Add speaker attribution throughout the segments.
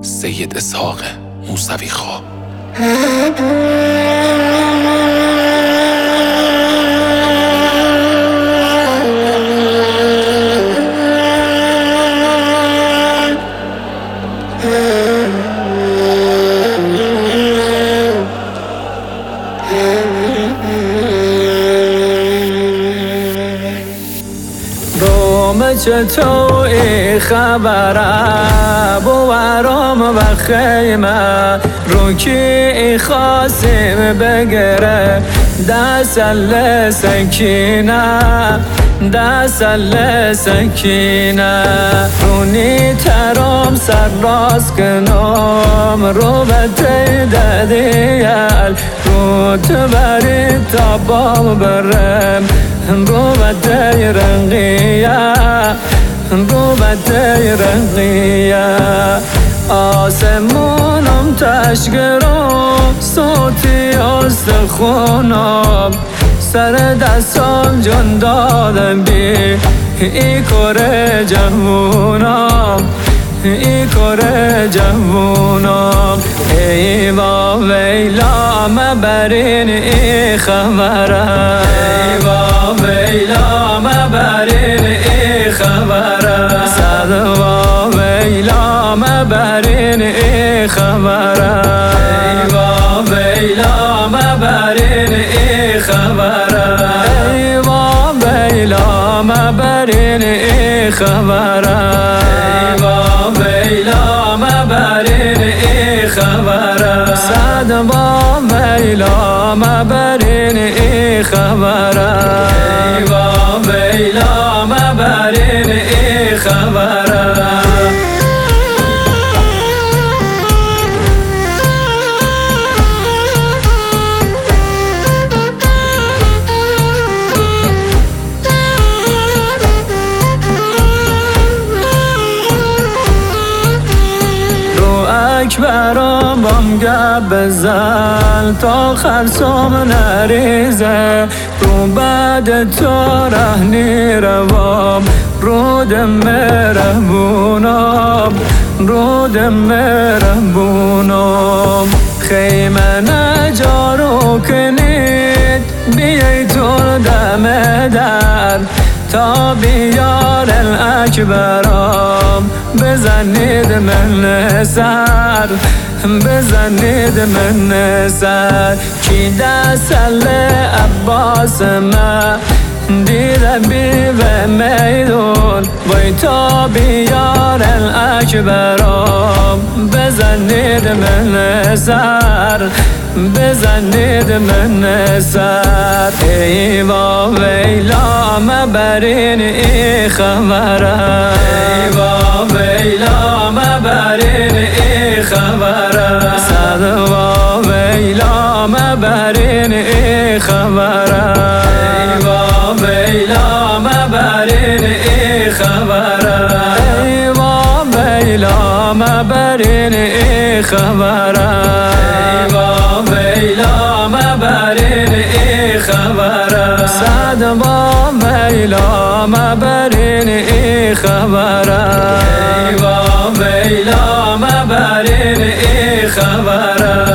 Speaker 1: سید اسحاق موسوی خواه.
Speaker 2: چطوری خبره بوارم و خیمه رو کی خواستیم بگره دستل سکینه دستل سکینه رونی ترام سر راست کنم رو به تیددیل رو تبری تابام برم رو به تیرنگیه رو به تیرنگیه آسمونم تشگرم صوتی استخونم سر دستم جان دادم بی ای کره جوونم ای کره جوونم ای با ویلا مبرین ای خبره ای با ویلا مبرین ای خبره صد با ویلا مبرین ای خبره ای با ویلا مبرین ای خبره ای با ویلا مبرین ای خبره ای با ویلا مبرین ای خبره صد با ویلا مبرین ای خبره ای با ویلا مبرین ای خبره اکبرم بام گب بزن تا خرسام نریزه رو بعد تو رهنی روام رود مهربونم رود مهربونم خیمه نجارو کنید بیای تو دم در تا بیار الاکبرام بزنید من سر بزنید من سر کی دستل عباس ما دیدم بی و میدون وی تا بیار الاکبرام بزنید من سر بزنید من سر ای با ویلا مبرین ای خبره ای با ویلا مبرین ای خبره صد با ویلا مبرین ای خبره ای با ویلا مبرین ای خبره ای با ویلا مبرین ای خبره ای با ویلا مبرین ای خبره صد با ویلا مبرین ای خبره ای با ویلا مبرین ای خبره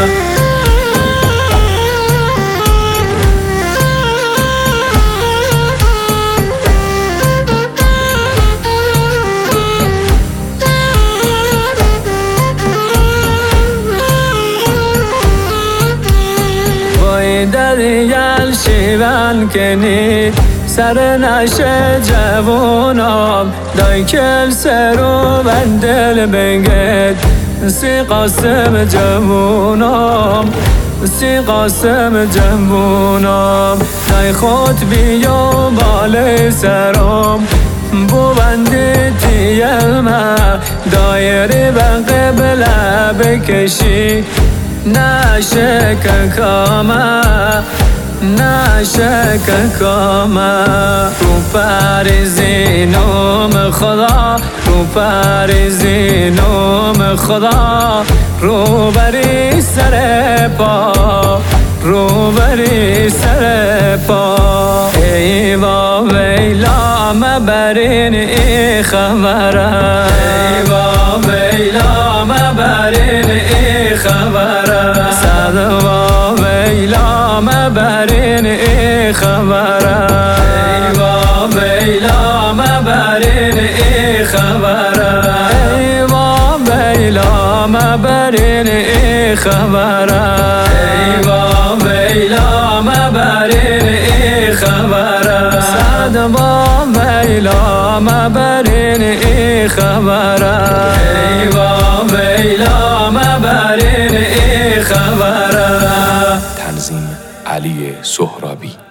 Speaker 2: دریال شیون کنید سر نشه جوونم دای کل سرو بندل بگید سی قاسم جوونم سی قاسم جوونم دای خود بیو بالای سرم بو بندی تیلمه دایری به قبله بکشی نشک کامه نشک کامه رو پریزی نوم خدا رو پریزی نوم خدا رو بری سر پا رو بری سر پا ای با ویلا مبرین ای خبره ای با ویلا خبره ایوا بیلا مبرین ای خبره ایوا بیلا مبرین ای خبره ایوا بیلا مبرین ای خبره صد با بیلا مبرین ای خبره ایوا بیلا مبرین ای خبره
Speaker 1: تنظیم علی سهرابی.